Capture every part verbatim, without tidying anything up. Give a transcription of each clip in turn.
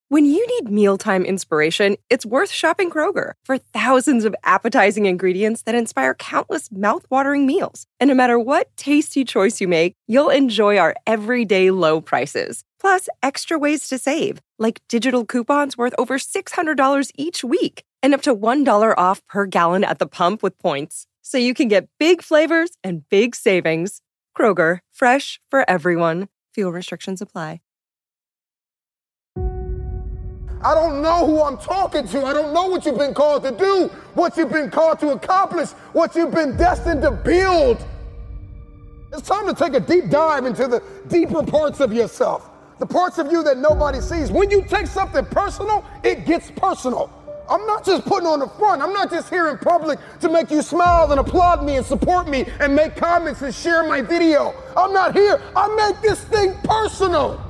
When you need mealtime inspiration, it's worth shopping Kroger for thousands of appetizing ingredients that inspire countless mouth-watering meals. And no matter what tasty choice you make, you'll enjoy our everyday low prices. Plus, extra ways to save, like digital coupons worth over six hundred dollars each week and up to one dollar off per gallon at the pump with points. So you can get big flavors and big savings. Kroger, fresh for everyone. Fuel restrictions apply. I don't know who I'm talking to. I don't know what you've been called to do, what you've been called to accomplish, what you've been destined to build. It's time to take a deep dive into the deeper parts of yourself, the parts of you that nobody sees. When you take something personal, it gets personal. I'm not just putting on the front. I'm not just here in public to make you smile and applaud me and support me and make comments and share my video. I'm not here. I make this thing personal.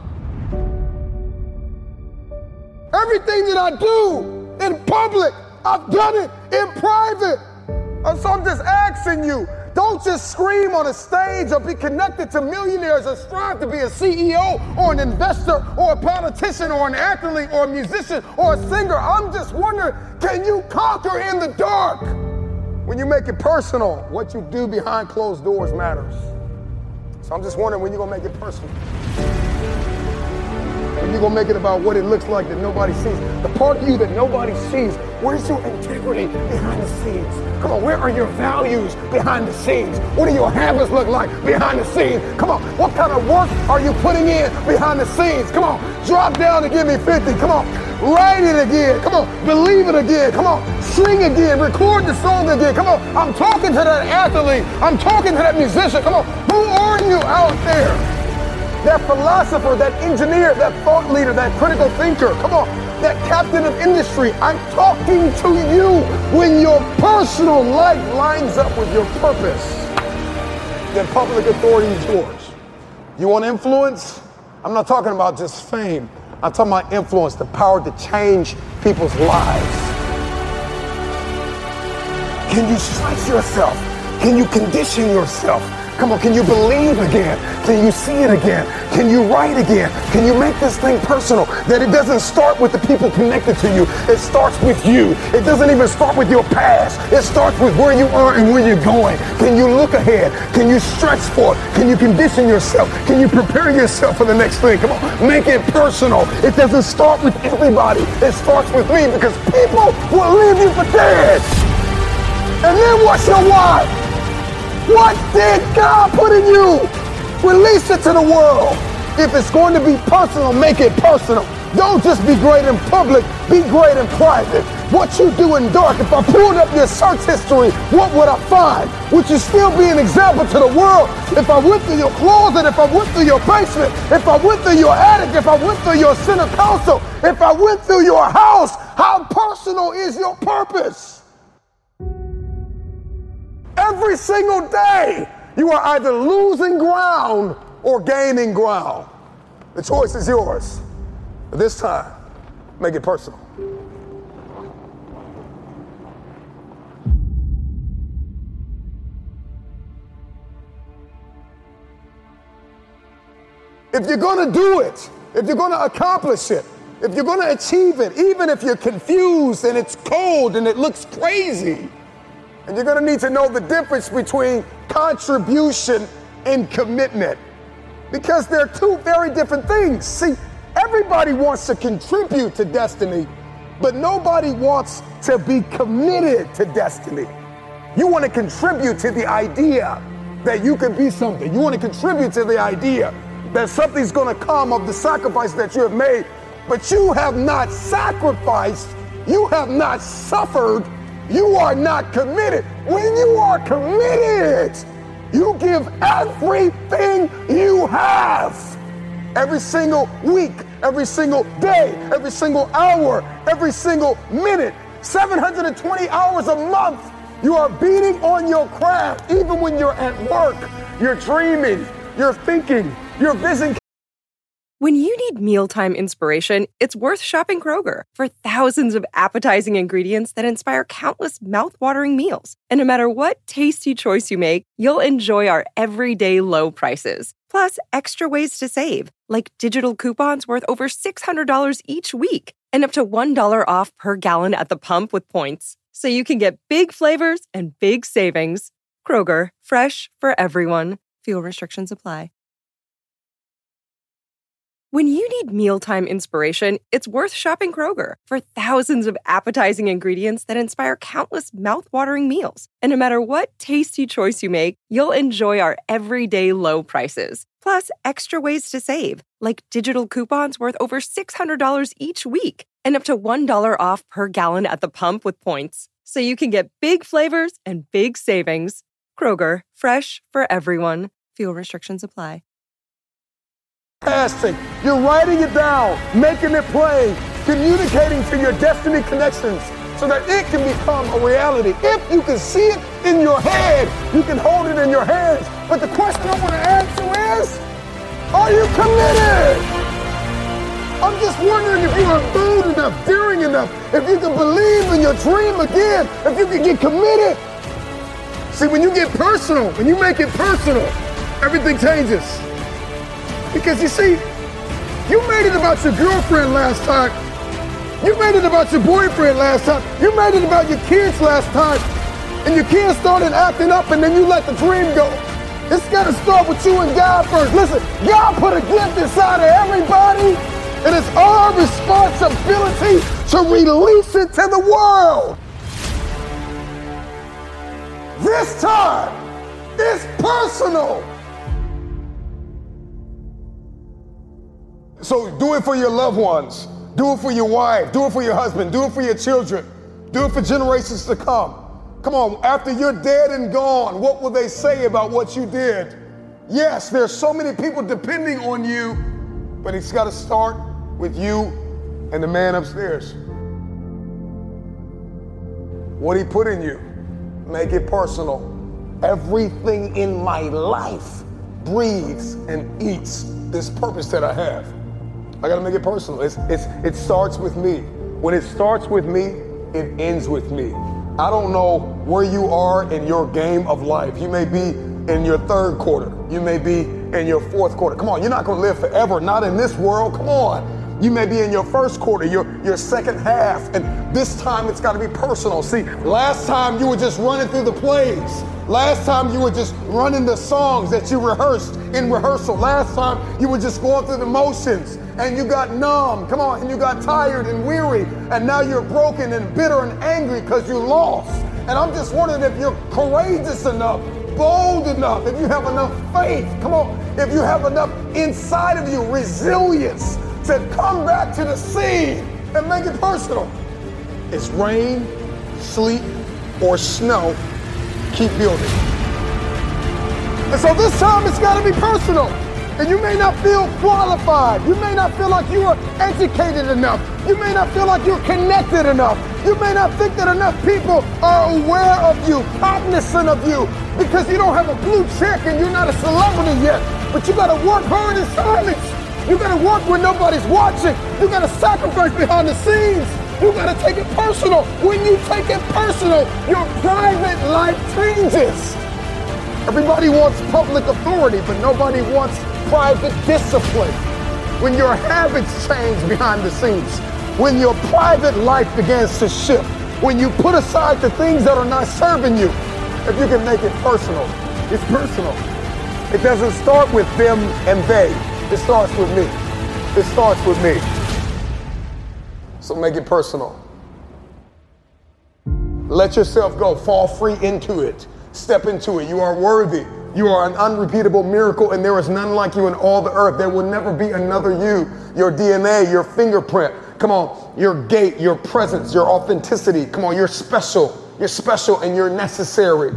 Everything that I do in public, I've done it in private. And so I'm just asking you, don't just scream on a stage or be connected to millionaires or strive to be a C E O or an investor or a politician or an athlete or a musician or a singer. I'm just wondering, can you conquer in the dark? When you make it personal, what you do behind closed doors matters. So I'm just wondering when you're gonna make it personal. When you're gonna make it about what it looks like that nobody sees. The part of you that nobody sees. Where's your integrity behind the scenes? Come on, where are your values behind the scenes? What do your habits look like behind the scenes? Come on, what kind of work are you putting in behind the scenes? Come on, drop down and give me fifty. Come on, write it again. Come on, believe it again. Come on, sing again, record the song again. Come on, I'm talking to that athlete. I'm talking to that musician. Come on, who are you out there? That philosopher, that engineer, that thought leader, that critical thinker, come on, that captain of industry, I'm talking to you. When your personal life lines up with your purpose, then public authority is yours. You want influence? I'm not talking about just fame. I'm talking about influence, the power to change people's lives. Can you stretch yourself? Can you condition yourself? Come on, can you believe again? Can you see it again? Can you write again? Can you make this thing personal? That it doesn't start with the people connected to you. It starts with you. It doesn't even start with your past. It starts with where you are and where you're going. Can you look ahead? Can you stretch for it? Can you condition yourself? Can you prepare yourself for the next thing? Come on, make it personal. It doesn't start with everybody. It starts with me because people will leave you for dead. And then what's your why? What did God put in you? Release it to the world. If it's going to be personal, make it personal. Don't just be great in public, be great in private. What you do in dark, if I pulled up your search history, what would I find? Would you still be an example to the world? If I went through your closet, if I went through your basement, if I went through your attic, if I went through your center console, if I went through your house, how personal is your purpose? Every single day, you are either losing ground or gaining ground. The choice is yours. But this time, make it personal. If you're gonna do it, if you're gonna accomplish it, if you're gonna achieve it, even if you're confused and it's cold and it looks crazy, and you're gonna need to know the difference between contribution and commitment, because they're two very different things. See, everybody wants to contribute to destiny, but nobody wants to be committed to destiny. You want to contribute to the idea that you can be something. You want to contribute to the idea that something's gonna come of the sacrifice that you have made, but you have not sacrificed, you have not suffered, you are not committed. When you are committed, you give everything you have. Every single week, every single day, every single hour, every single minute, seven hundred twenty hours a month, you are beating on your craft. Even when you're at work, you're dreaming, you're thinking, you're vision. When you need mealtime inspiration, it's worth shopping Kroger for thousands of appetizing ingredients that inspire countless mouth-watering meals. And no matter what tasty choice you make, you'll enjoy our everyday low prices. Plus, extra ways to save, like digital coupons worth over six hundred dollars each week and up to one dollar off per gallon at the pump with points. So you can get big flavors and big savings. Kroger, fresh for everyone. Fuel restrictions apply. When you need mealtime inspiration, it's worth shopping Kroger for thousands of appetizing ingredients that inspire countless mouth-watering meals. And no matter what tasty choice you make, you'll enjoy our everyday low prices. Plus, extra ways to save, like digital coupons worth over six hundred dollars each week and up to one dollar off per gallon at the pump with points. So you can get big flavors and big savings. Kroger, fresh for everyone. Fuel restrictions apply. Fantastic. You're writing it down, making it plain, communicating to your destiny connections so that it can become a reality. If you can see it in your head, you can hold it in your hands. But the question I want to answer is, are you committed? I'm just wondering if you are bold enough, daring enough, if you can believe in your dream again, if you can get committed. See, when you get personal, when you make it personal, everything changes. Because you see, you made it about your girlfriend last time. You made it about your boyfriend last time. You made it about your kids last time. And your kids started acting up and then you let the dream go. It's got to start with you and God first. Listen, God put a gift inside of everybody. And it's our responsibility to release it to the world. This time, it's personal. So do it for your loved ones. Do it for your wife. Do it for your husband. Do it for your children. Do it for generations to come. Come on, after you're dead and gone, what will they say about what you did? Yes, there's so many people depending on you, but it's got to start with you and the man upstairs. What he put in you, make it personal. Everything in my life breathes and eats this purpose that I have. I gotta make it personal. It's, it's, it starts with me. When it starts with me, it ends with me. I don't know where you are in your game of life. You may be in your third quarter. You may be in your fourth quarter. Come on, you're not gonna live forever, not in this world. Come on. You may be in your first quarter, your, your second half, and this time it's gotta be personal. See, last time you were just running through the plays. Last time you were just running the songs that you rehearsed in rehearsal. Last time you were just going through the motions and you got numb. Come on, and you got tired and weary, and now you're broken and bitter and angry because you lost. And I'm just wondering if you're courageous enough, bold enough, if you have enough faith, come on, if you have enough inside of you, resilience to come back to the scene and make it personal. It's rain, sleet, or snow, keep building. And so this time it's gotta be personal. And you may not feel qualified. You may not feel like you are educated enough. You may not feel like you're connected enough. You may not think that enough people are aware of you, cognizant of you, because you don't have a blue check and you're not a celebrity yet. But you gotta work hard in silence. You gotta work when nobody's watching. You gotta sacrifice behind the scenes. You gotta take it personal. When you take it personal, your private life changes. Everybody wants public authority, but nobody wants private discipline. When your habits change behind the scenes, when your private life begins to shift, when you put aside the things that are not serving you, if you can make it personal, it's personal. It doesn't start with them and they. It starts with me. It starts with me. So make it personal. Let yourself go. Fall free into it. Step into it. You are worthy. You are an unrepeatable miracle, and there is none like you in all the earth. There will never be another you. Your D N A, your fingerprint. Come on, your gait, your presence, your authenticity. Come on, you're special. You're special and you're necessary.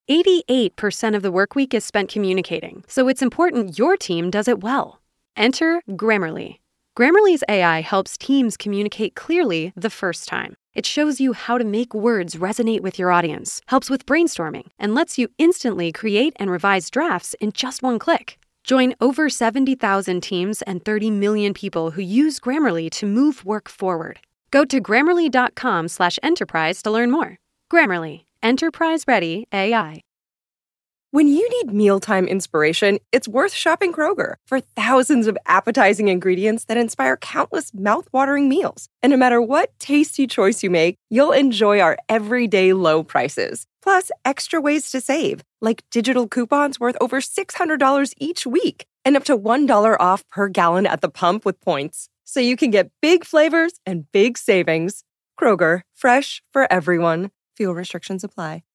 eighty-eight percent of the work week is spent communicating, so it's important your team does it well. Enter Grammarly. Grammarly's A I helps teams communicate clearly the first time. It shows you how to make words resonate with your audience, helps with brainstorming, and lets you instantly create and revise drafts in just one click. Join over seventy thousand teams and thirty million people who use Grammarly to move work forward. Go to grammarly.com slash enterprise to learn more. Grammarly, enterprise-ready A I. When you need mealtime inspiration, it's worth shopping Kroger for thousands of appetizing ingredients that inspire countless mouth-watering meals. And no matter what tasty choice you make, you'll enjoy our everyday low prices. Plus, extra ways to save, like digital coupons worth over six hundred dollars each week and up to one dollar off per gallon at the pump with points. So you can get big flavors and big savings. Kroger, fresh for everyone. Fuel restrictions apply.